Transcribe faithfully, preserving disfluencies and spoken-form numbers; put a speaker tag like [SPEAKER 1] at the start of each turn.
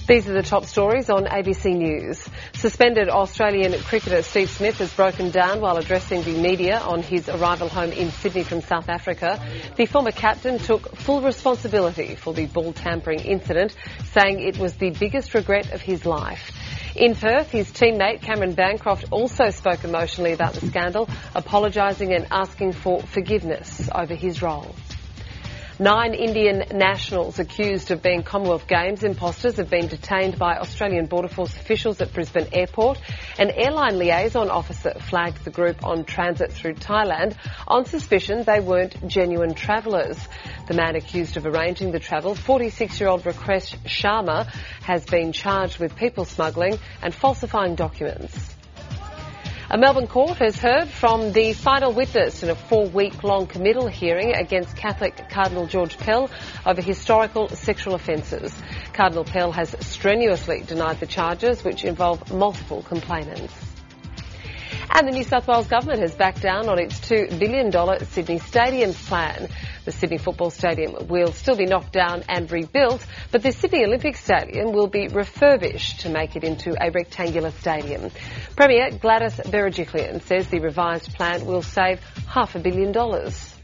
[SPEAKER 1] These are the top stories on A B C News. Suspended Australian cricketer Steve Smith has broken down while addressing the media on his arrival home in Sydney from South Africa. The former captain took full responsibility for the ball tampering incident, saying it was the biggest regret of his life. In Perth, his teammate Cameron Bancroft also spoke emotionally about the scandal, apologising and asking for forgiveness over his role. Nine Indian nationals accused of being Commonwealth Games imposters have been detained by Australian Border Force officials at Brisbane Airport. An airline liaison officer flagged the group on transit through Thailand on suspicion they weren't genuine travellers. The man accused of arranging the travel, forty-six-year-old Rakesh Sharma, has been charged with people smuggling and falsifying documents. A Melbourne court has heard from the final witness in a four-week-long committal hearing against Catholic Cardinal George Pell over historical sexual offences. Cardinal Pell has strenuously denied the charges, which involve multiple complainants. And the New South Wales Government has backed down on its two billion dollars Sydney Stadium plan. The Sydney Football Stadium will still be knocked down and rebuilt, but the Sydney Olympic Stadium will be refurbished to make it into a rectangular stadium. Premier Gladys Berejiklian says the revised plan will save half a billion dollars.